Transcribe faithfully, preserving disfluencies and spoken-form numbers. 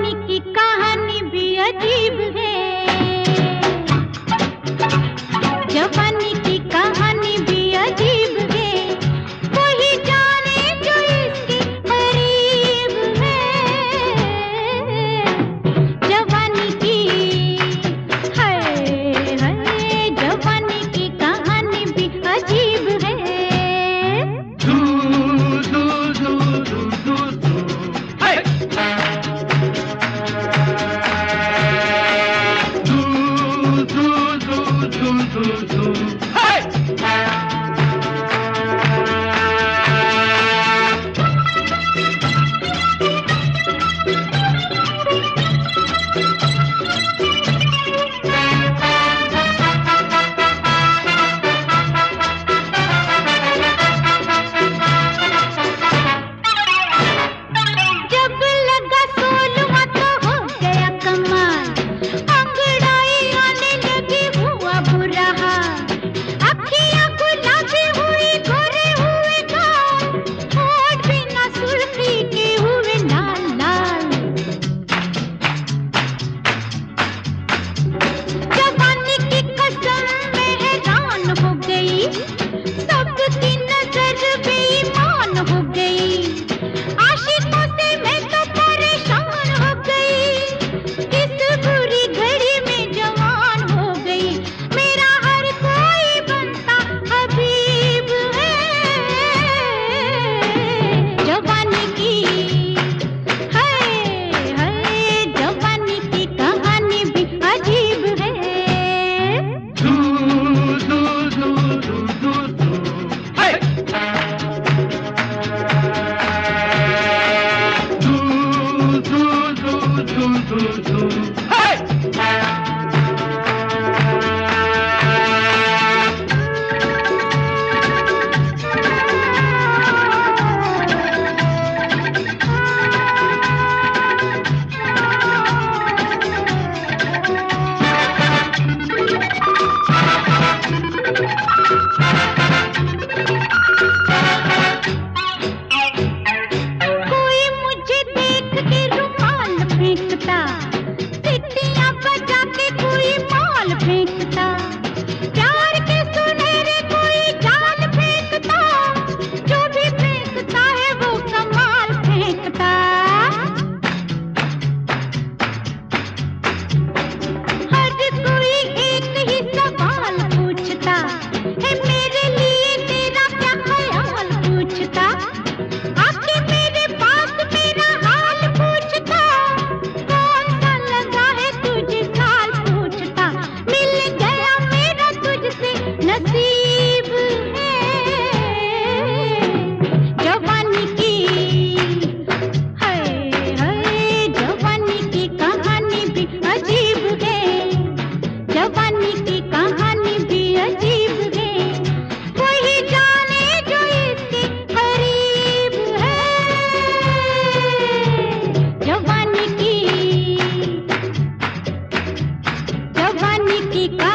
जवानी की कहानी भी अजीब है, जवानी की कहानी भी अजीब है, कोई जाने जो इसके करीब है। जवानी की है, है जवानी की कहानी भी अजीब है। दू, दू, दू, दू, दू, दू। है। दू, दू, दू, दू, दू, दू। है। जब लगा सोलवा तो हो गया कमाल, अंगड़ाई आने लगी हुआ बुरा हाल, अखियां गुलाबी हुई गोरे हुए गाल, होठ भी ना सुर्खी के हुए लाल लाल। जवानी की कसम में हैरान हो गई, सबकी नजर बेईमान हो गई, आशिकों से मैं तो परेशान हो गई, किस बुरी घड़ी में जवान हो गई, मेरा हर कोई बनता हबीब है। जवानी की है, है जवानी की कहानी भी अजीब है। दू, दू, दू, दू, दू, दू। है। दू, दू, दू, दू, दू, दू। है। कोई मुझे देख के रुमाल फेंकता, सीटियां बजा के कोई माल फेंकता, प्यार के सुनहरे कोई जाल फेंकता, जो भी फेंकता है वो कमाल फेंकता। हर कोई एक ही सवाल पूछता है, मेरे लिए तेरा क्या ख्याल पूछता, आके मेरे पास मेरा हाल पूछता, कौन सा लगा है तुझे साल पूछता, मिल गया मेरा तुझसे नसीब है। जवानी की है, है जवानी की कहानी भी अजीब है, जवानी की कहानी भी अजीब है, कोई जाने जो इसके करीब है। जवानी की, जवानी की